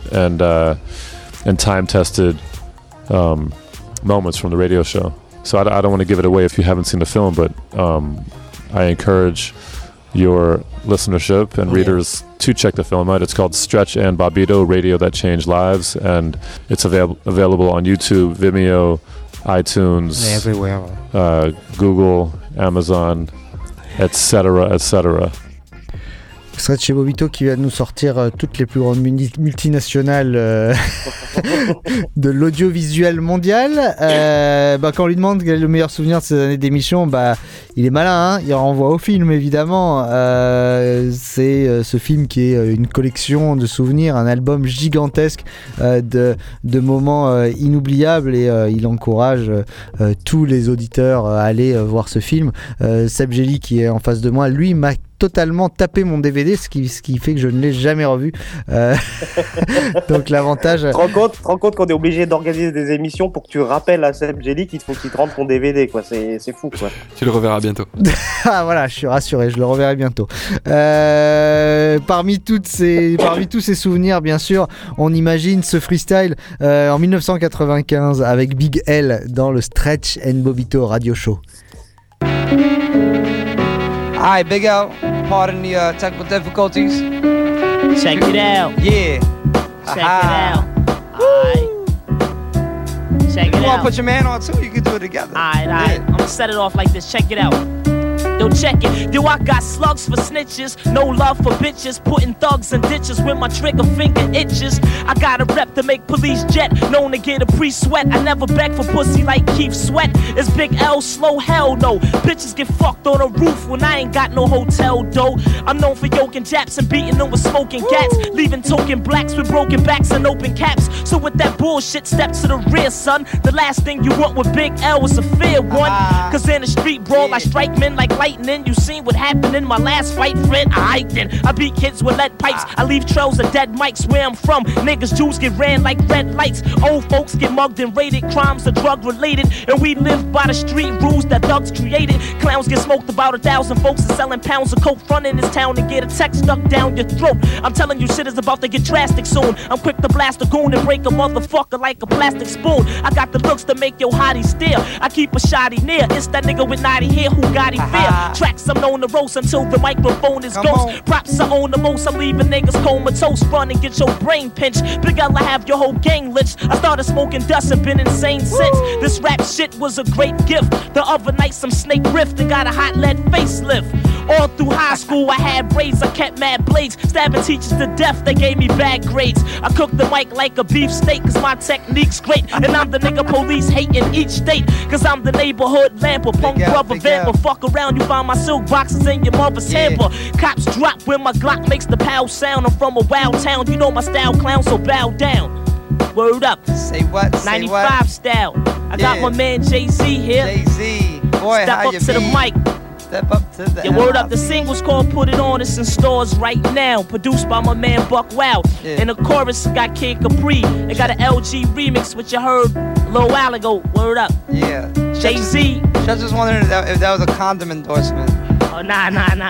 time-tested moments from the radio show. So I don't want to give it away if you haven't seen the film, but I encourage your listenership and readers to check the film out. It's called Stretch and Bobbito, Radio That Changed Lives, and it's available on YouTube, Vimeo, iTunes, everywhere. Google, Amazon, etc., etc. Stretch et Bobbito qui vient de nous sortir toutes les plus grandes multinationales de l'audiovisuel mondial. Quand on lui demande quel est le meilleur souvenir de ces années d'émission, il est malin, il renvoie au film évidemment. C'est ce film qui est une collection de souvenirs, un album gigantesque de moments inoubliables, et il encourage tous les auditeurs à aller voir ce film. Seb Gelli qui est en face de moi, lui m'a totalement tapé mon DVD, ce qui fait que je ne l'ai jamais revu. Donc l'avantage... Tu te rends compte qu'on est obligé d'organiser des émissions pour que tu rappelles à Seb Gelli qu'il faut qu'il te rende ton DVD, quoi. C'est fou, quoi. Tu le reverras bientôt. Ah voilà, je suis rassuré, je le reverrai bientôt. Parmi tous ces souvenirs, bien sûr, on imagine ce freestyle en 1995 avec Big L dans le Stretch and Bobbito Radio Show. Alright, Big L, pardon the technical difficulties. Check it out. Yeah. Check it out. Alright. Check it out. You wanna put your man on too? You can do it together. Alright. I'm gonna set it off like this. Check it out. Yo, check it. Yo, I got slugs for snitches. No love for bitches. Putting thugs in ditches when my trigger finger itches. I got a rep to make police jet. Known to get a pre-sweat. I never beg for pussy like Keith Sweat. It's Big L, slow hell no. Bitches get fucked on a roof when I ain't got no hotel dough. I'm known for yoking Japs and beating them with smoking cats. Leaving token blacks with broken backs and open caps. So with that bullshit, step to the rear, son. The last thing you want with Big L is a fair one. Cause in a street brawl, I strike men like light lightning. You seen what happened in my last fight, friend? I hiked in. I beat kids with lead pipes. I leave trails of dead mics where I'm from. Niggas, Jews get ran like red lights. Old folks get mugged and raided. Crimes are drug related. And we live by the street rules that thugs created. Clowns get smoked, about 1,000 folks are selling pounds of coke. Front in this town and get a text stuck down your throat. I'm telling you, shit is about to get drastic soon. I'm quick to blast a goon and break a motherfucker like a plastic spoon. I got the looks to make your hottie stare. I keep a shotty near. It's that nigga with naughty hair who got him fear. Tracks I'm known to roast until the microphone is ghost. Props I own the most. I'm leaving niggas comatose. Run and get your brain pinched. Big L, I have your whole gang lynched. I started smoking dust and been insane since. This rap shit was a great gift. The other night some snake riffed and got a hot lead facelift. All through high school I had braids, I kept mad blades. Stabbing teachers to death, they gave me bad grades. I cooked the mic like a beefsteak, cause my technique's great. And I'm the nigga police hate in each state, cause I'm the neighborhood lamper. Punk brother vamper, fuck around, you find my silk boxes in your mother's hamper. Cops drop when my Glock makes the pow sound. I'm from a wild town, you know my style clown, so bow down. Word up. Say what? Say 95 what? Style. I got my man Jay-Z here. Jay-Z. Boy, Step how up you to the be? mic. Step up to the Your word up, the single's called Put It On. It's in stores right now. Produced by my man Buck Wow. And the chorus got Kid Capri. It got an LG remix, which you heard a little while ago. Word up. Yeah. Jay-Z. Just wondering if that was a condom endorsement. Oh, nah.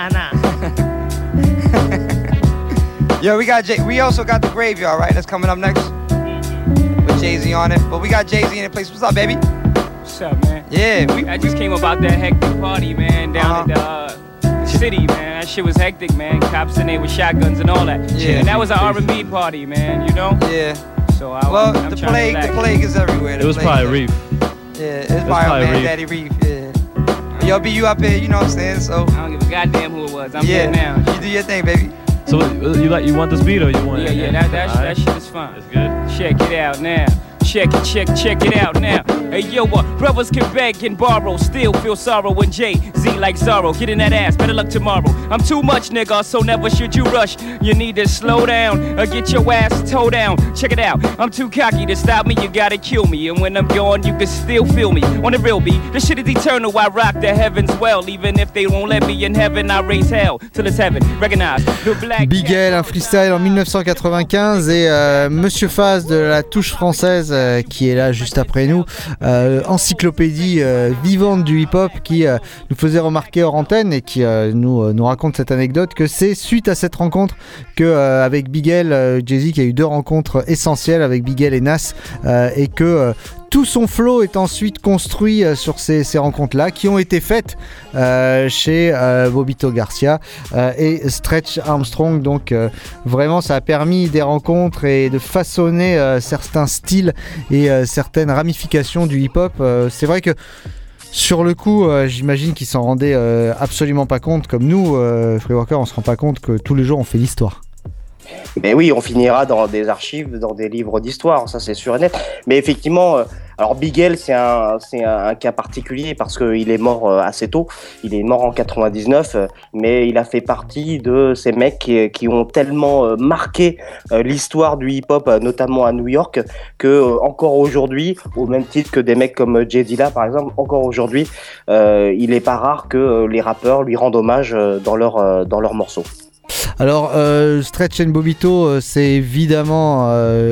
Yo, we also got the Graveyard, right? That's coming up next. With Jay-Z on it. But we got Jay-Z in the place. What's up, baby? What's up, man? Yeah, I just came about that hectic party, man, down at the city, man. That shit was hectic, man. Cops in there with shotguns and all that. Yeah. And that was an R&B party, man, you know? Yeah. So I'm the plague is everywhere. It was probably Reef. Yeah, it's probably man, Daddy Reef. Yeah. Yo, be you up here, you know what I'm saying? So I don't give a goddamn who it was. I'm here now. You do your thing, baby. So you want this beat or you want? Yeah, that shit is fun. It's good. Check it out now. Check it out now. Hey yo, brothers can beg and borrow, still feel sorrow when Jay-Z like Zorro. Get in that ass, better luck tomorrow. I'm too much, nigga, so never should you rush. You need to slow down or get your ass toe down. Check it out, I'm too cocky to stop me, you gotta kill me. And when I'm gone, you can still feel me. On the real beat, this shit is eternal, I rock the heavens well. Even if they won't let me in heaven, I raise hell till it's heaven. Recognize the black. Big L, un freestyle en 1995 et Monsieur Faz de la touche française qui est là juste après nous, encyclopédie vivante du hip-hop qui nous faisait remarquer hors antenne et qui nous raconte cette anecdote que c'est suite à cette rencontre que avec Big L, Jay-Z qui a eu 2 rencontres essentielles avec Big L et Nas et que tout son flow est ensuite construit sur ces rencontres-là qui ont été faites chez Bobbito Garcia et Stretch Armstrong. Donc vraiment ça a permis des rencontres et de façonner certains styles et certaines ramifications du hip-hop. C'est vrai que sur le coup, j'imagine qu'ils s'en rendaient absolument pas compte. Comme nous, Free Worker, on se rend pas compte que tous les jours on fait l'histoire. Mais oui, on finira dans des archives, dans des livres d'histoire, ça c'est sûr et net. Mais effectivement, alors Big L, c'est un cas particulier parce qu'il est mort assez tôt. Il est mort en 99, mais il a fait partie de ces mecs qui ont tellement marqué l'histoire du hip-hop, notamment à New York, que encore aujourd'hui, au même titre que des mecs comme Jay Dilla par exemple, encore aujourd'hui, il n'est pas rare que les rappeurs lui rendent hommage dans leurs morceaux. Alors, Stretch and Bobbito, c'est évidemment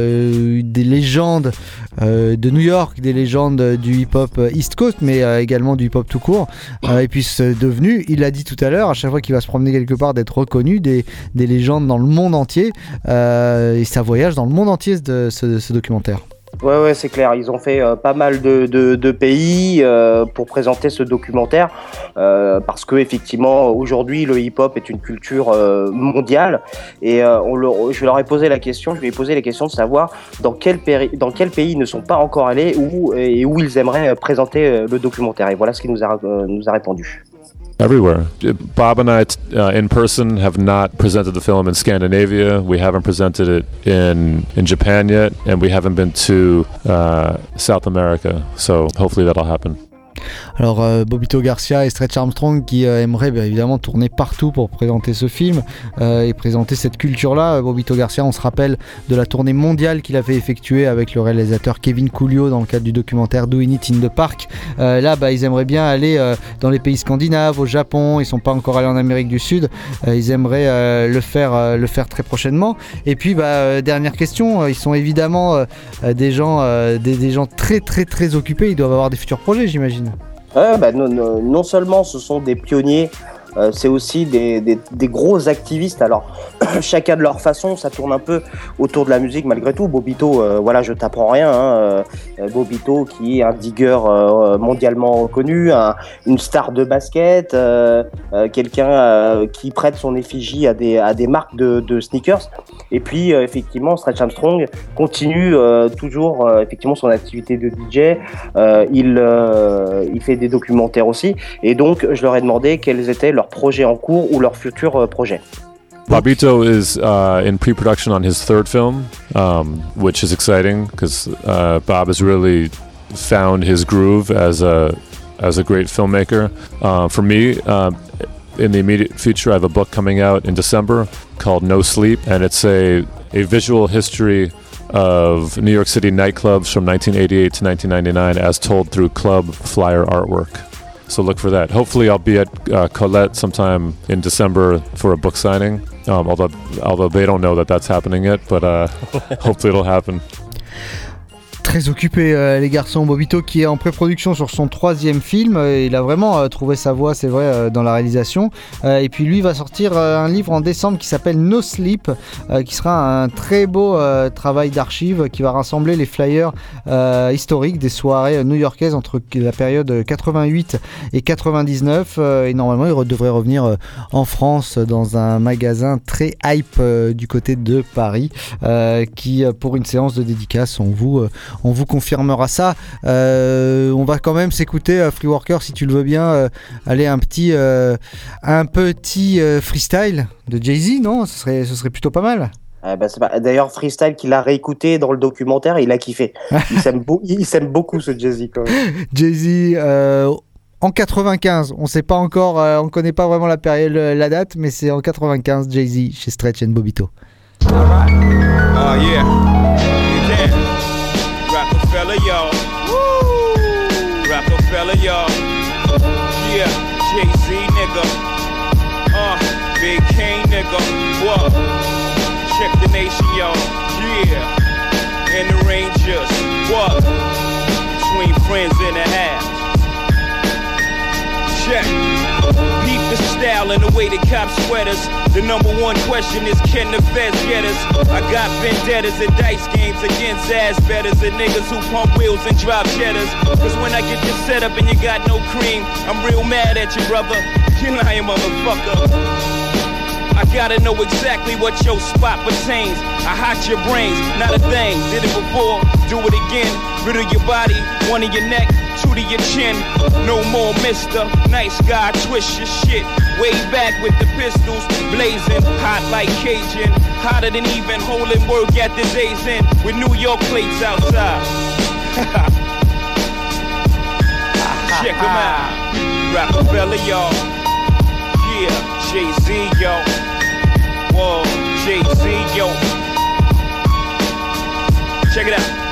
des légendes de New York, des légendes du hip-hop East Coast, mais également du hip-hop tout court. Et puis c'est devenu, il l'a dit tout à l'heure, à chaque fois qu'il va se promener quelque part, d'être reconnu, des légendes dans le monde entier. Et ça voyage dans le monde entier ce documentaire. Ouais, c'est clair. Ils ont fait pas mal de pays pour présenter ce documentaire parce que effectivement aujourd'hui le hip-hop est une culture mondiale et je leur ai posé la question, je lui ai posé la question de savoir dans quel pays ils ne sont pas encore allés où ils aimeraient présenter le documentaire. Et voilà ce qu'il nous a répondu. Everywhere. Bob and I, in person, have not presented the film in Scandinavia. We haven't presented it in Japan yet, and we haven't been to South America. So hopefully that'll happen. Alors Bobito Garcia et Stretch Armstrong qui aimeraient bien évidemment tourner partout pour présenter ce film et présenter cette culture-là. Bobito Garcia, on se rappelle de la tournée mondiale qu'il avait effectuée avec le réalisateur Kevin Coolio dans le cadre du documentaire Doing It in the Park. Là, ils aimeraient bien aller dans les pays scandinaves, au Japon. Ils sont pas encore allés en Amérique du Sud. Ils aimeraient le faire très prochainement. Et puis, dernière question, ils sont évidemment des gens très très très occupés. Ils doivent avoir des futurs projets, j'imagine. Non seulement ce sont des pionniers, c'est aussi des gros activistes. Alors chacun de leur façon, ça tourne un peu autour de la musique malgré tout. Bobito, je t'apprends rien, Bobito qui est un digger mondialement reconnu, une star de basket, quelqu'un qui prête son effigie à des marques de sneakers. Et puis effectivement, Stretch Armstrong continue toujours effectivement son activité de DJ. Il fait des documentaires aussi, et donc je leur ai demandé quels étaient leurs projets en cours ou leurs futurs projets. Bobito is in pre-production on his third film, which is exciting because Bob has really found his groove as a great filmmaker. For me, in the immediate future, I have a book coming out in December called No Sleep, and it's a visual history of New York City nightclubs from 1988 to 1999 as told through club flyer artwork. So look for that. Hopefully I'll be at Colette sometime in December for a book signing, although they don't know that that's happening yet, but hopefully it'll happen. Très occupé les garçons. Bobito qui est en pré-production sur son 3e film, il a vraiment trouvé sa voie, c'est vrai, dans la réalisation, et puis lui va sortir un livre en décembre qui s'appelle No Sleep, qui sera un très beau travail d'archives qui va rassembler les flyers historiques des soirées new-yorkaises entre la période 88 et 99, et normalement il devrait revenir en France dans un magasin très hype du côté de Paris, qui pour une séance de dédicace on vous confirmera ça. On va quand même s'écouter Free Worker, si tu le veux bien, aller un petit freestyle de Jay-Z, non? Ce serait plutôt pas mal. D'ailleurs, freestyle qu'il a réécouté dans le documentaire, il a kiffé. Il s'aime beaucoup ce Jay-Z quand même. Jay-Z en 95, on sait pas encore, on connaît pas vraiment la période, la date, mais c'est en 95, Jay-Z chez Stretch and Bobito. Alright. Oh yeah. Rockefeller, y'all. Woo! Rockefeller, y'all. Yeah, Jay-Z, nigga. Big Kane, nigga. Whoa. Check the nation, y'all. Yeah. And the Rangers. What? Between friends in the half. Check. Peep the style and the way the cops sweat us. The number one question is, can the feds get us? I got vendettas and dice games against ass betters and niggas who pump wheels and drop cheddars. Cause when I get you set up and you got no cream, I'm real mad at you, brother. You lying motherfucker. I gotta know exactly what your spot pertains. I hot your brains, not a thing. Did it before, do it again. Rid of your body, one in your neck, two to your chin. No more mister, nice guy, twist your shit. Way back with the pistols, blazing, hot like Cajun. Hotter than even holding work at the day's end. With New York plates outside. Check them out. Rockefeller, y'all. Yeah, Jay-Z, yo. Whoa, Jay-Z, yo. Check it out.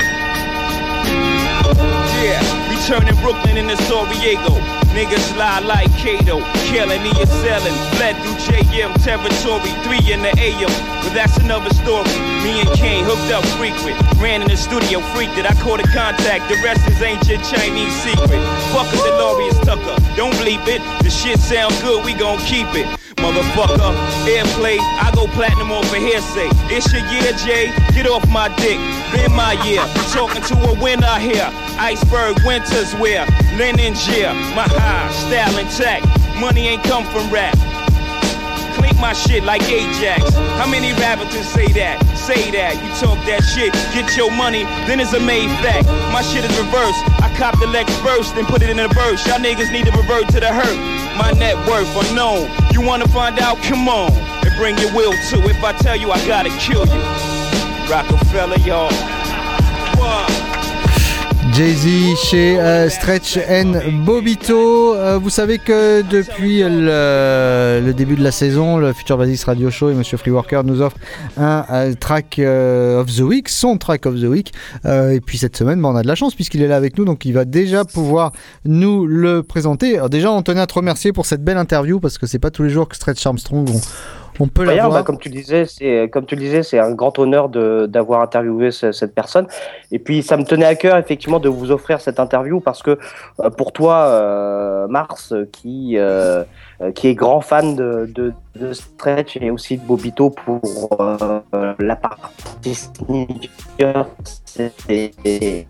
Yeah, we turning Brooklyn into Soriego. Niggas lie like Kato, killing me and selling. Fled through JM territory, 3 in the AM. But that's another story. Me and Kane hooked up frequent. Ran in the studio, freaked it. I caught a contact, the rest is ancient Chinese secret. Fuck a Delorious Tucker, don't bleep it. The shit sound good, we gon' keep it. Motherfucker, airplay, I go platinum off a hearsay. It's your year, Jay, get off my dick. Been my year, talking to a winner here. Iceberg winters wear, linen gear. My high, style intact, money ain't come from rap. Clink my shit like Ajax. How many rappers say that? Say that, you talk that shit, get your money, then it's a made fact. My shit is reversed, I cop the Lex first, then put it in a verse. Y'all niggas need to revert to the hurt. My net worth unknown. You wanna find out? Come on, and bring your will to. If I tell you, I gotta kill you. Rockefeller, y'all. What? Jay-Z chez Stretch and Bobbito. Vous savez que depuis le début de la saison, le Future Basis Radio Show et Monsieur Freeworker nous offre un track of the week, son track of the week. Et puis cette semaine, on a de la chance puisqu'il est là avec nous, donc il va déjà pouvoir nous le présenter. Alors déjà, on tenait à te remercier pour cette belle interview parce que c'est pas tous les jours que Stretch Armstrong on peut l'avoir. Comme tu le disais, c'est un grand honneur d'avoir interviewé cette personne. Et puis, ça me tenait à cœur, effectivement, de vous offrir cette interview parce que pour toi, Mars, qui est grand fan de Stretch et aussi de Bobbito pour la partie sneaker et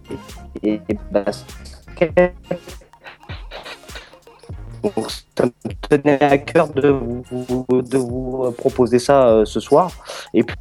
basket. Donc, ça me tenait à cœur de vous proposer ça ce soir. Et puis...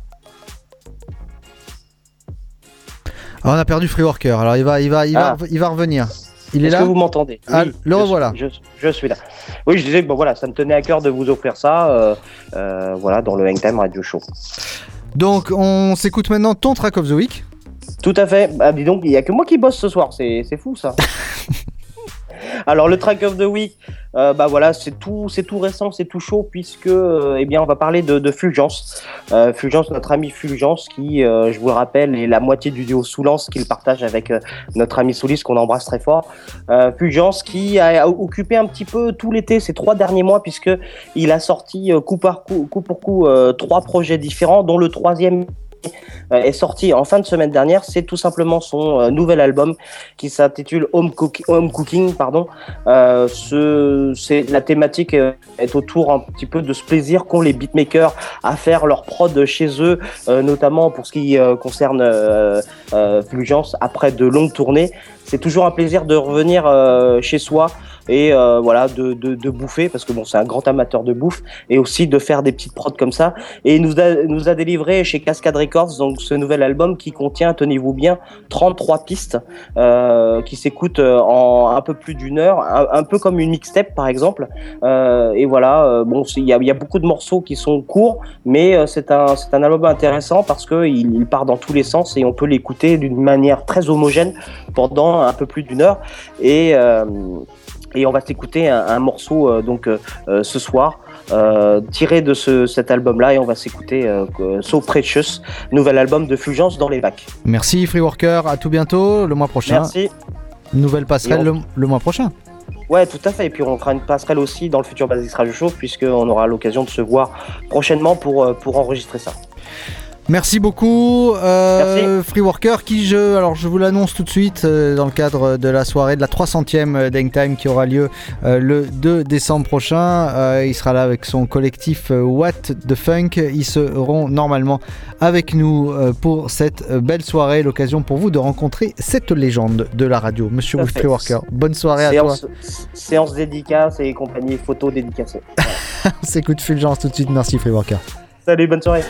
Alors, on a perdu Freeworker. Alors il va revenir. Il est là. Est-ce que vous m'entendez? Oui, le revoilà. Je suis là. Oui, je disais que voilà, ça me tenait à cœur de vous offrir ça, voilà, dans le Hangtime Radio Show. Donc, on s'écoute maintenant ton track of the week. Tout à fait. Bah, dis donc, il n'y a que moi qui bosse ce soir. C'est fou ça. Alors le track of the week, voilà, c'est tout récent, c'est tout chaud puisque on va parler de Fulgence. Fulgence, notre ami Fulgence qui, je vous le rappelle, est la moitié du duo Soulance qu'il partage avec notre ami Soulis qu'on embrasse très fort. Fulgence qui a occupé un petit peu tout l'été, ces 3 derniers mois, puisque il a sorti coup pour coup 3 projets différents, dont le 3e est sorti en fin de semaine dernière. C'est tout simplement son nouvel album qui s'intitule Home Cooking. La thématique est autour un petit peu de ce plaisir qu'ont les beatmakers à faire leur prod chez eux, notamment pour ce qui concerne Fulgence après de longues tournées. C'est toujours un plaisir de revenir chez soi et de bouffer, parce que bon, c'est un grand amateur de bouffe, et aussi de faire des petites prods comme ça. Et il nous a délivré chez Cascade Records donc ce nouvel album qui contient, tenez-vous bien, 33 pistes qui s'écoutent en un peu plus d'1 heure, un peu comme une mixtape par exemple. Et voilà, il y a beaucoup de morceaux qui sont courts, mais c'est un album intéressant parce que il part dans tous les sens et on peut l'écouter d'une manière très homogène pendant un peu plus d'1 heure. Et on va s'écouter un morceau ce soir tiré de cet album-là, et on va s'écouter So Precious, nouvel album de Fulgence dans les bacs. Merci Freeworker, à tout bientôt, le mois prochain. Merci. Nouvelle passerelle le mois prochain. Ouais, tout à fait. Et puis on fera une passerelle aussi dans le Future Basis Radio Show, puisqu'on aura l'occasion de se voir prochainement pour enregistrer ça. Merci beaucoup Freeworker qui je vous l'annonce tout de suite dans le cadre de la soirée de la 300e Hangtime qui aura lieu le 2 décembre prochain. Il sera là avec son collectif What the Funk. Ils seront normalement avec nous pour cette belle soirée, l'occasion pour vous de rencontrer cette légende de la radio, Monsieur Freeworker. Bonne soirée à toi. Séance dédicace et compagnie photo dédicacée. On s'écoute Fulgence tout de suite. Merci Freeworker. Salut, bonne soirée.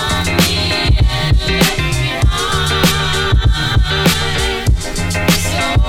So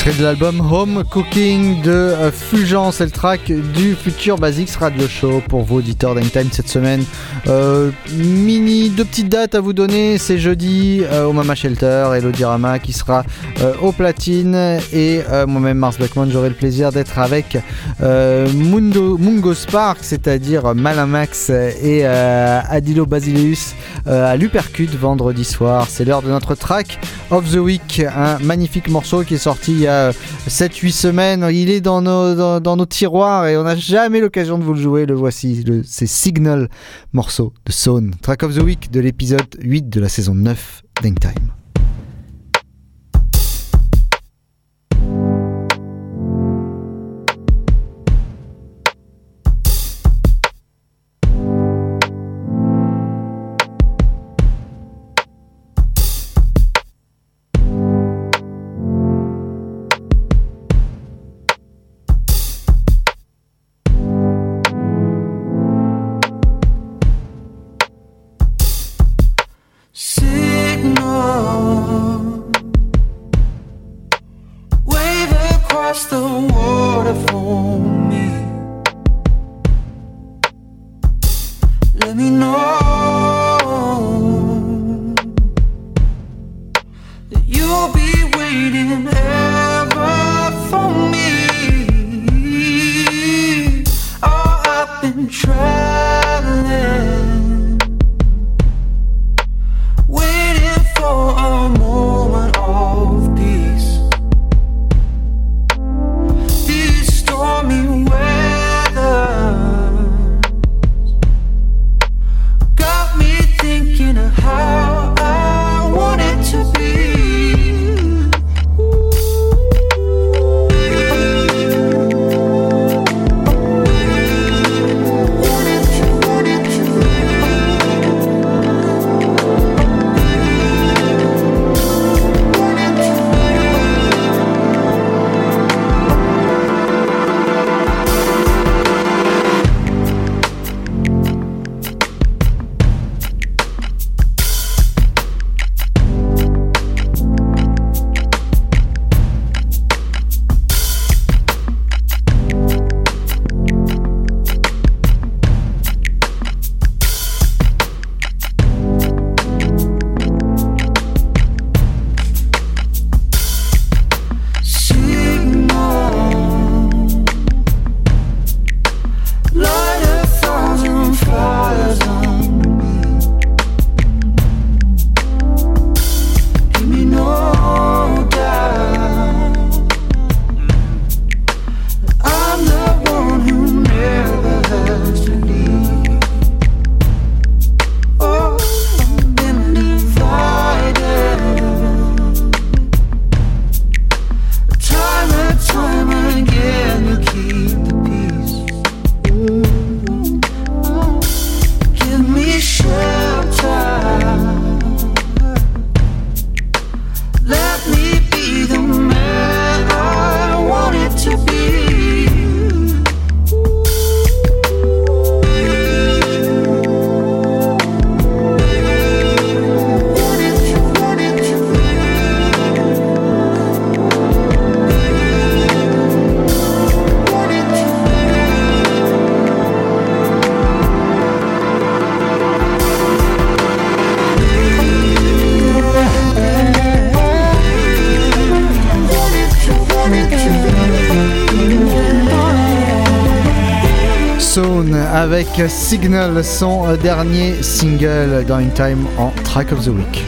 Extrait de l'album Home Cooking de Fulgence, c'est le track du Future Basics Radio Show pour vos auditeurs d'Hangtime cette semaine. Deux petites dates à vous donner, c'est jeudi au Mama Shelter et l'Audirama qui sera au platine et moi-même Mars Blackmon, j'aurai le plaisir d'être avec Mungo Spark, c'est-à-dire Malamax et Adilo Basileus à l'Upercute vendredi soir. C'est l'heure de notre track of the week, un magnifique morceau qui est sorti il y a 7-8 semaines. Il est dans nos tiroirs et on n'a jamais l'occasion de vous le jouer. Le voici, c'est Signal, morceau de Zone. Track of the week de l'épisode 8 de la saison 9 d'Hangtime. Avec Signal, son dernier single dans Hangtime en Track of the Week.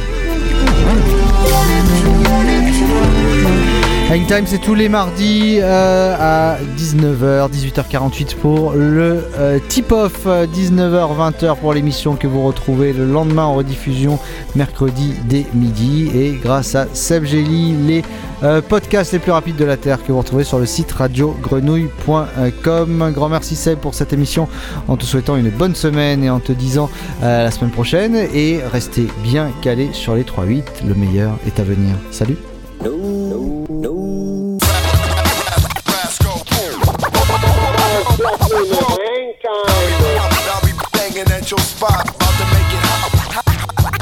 Hangtime, c'est tous les mardis à 19h, 18h48 pour le tip-off, 19h, 20h pour l'émission que vous retrouvez le lendemain en rediffusion mercredi dès midi. Et grâce à Seb Gély, les podcasts les plus rapides de la Terre que vous retrouvez sur le site radiogrenouille.com. Grand merci Seb pour cette émission, en te souhaitant une bonne semaine et en te disant à la semaine prochaine. Et restez bien calés sur les 3-8, le meilleur est à venir. Salut.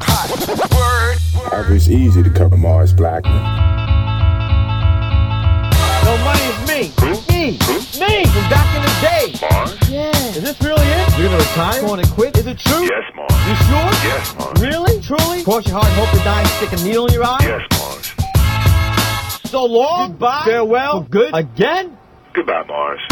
It's easy to cover Mars Blackman. No, money is me. Who? Me. Who? Me. From back in the day. Mars? Yeah. Is this really it? You're gonna retire? Going to quit? Is it true? Yes, Mars. You sure? Yes, Mars. Really? Truly? Cross your heart and hope to die and stick a needle in your eye? Yes, Mars. So long. Goodbye. Farewell. For good. Again? Goodbye, Mars.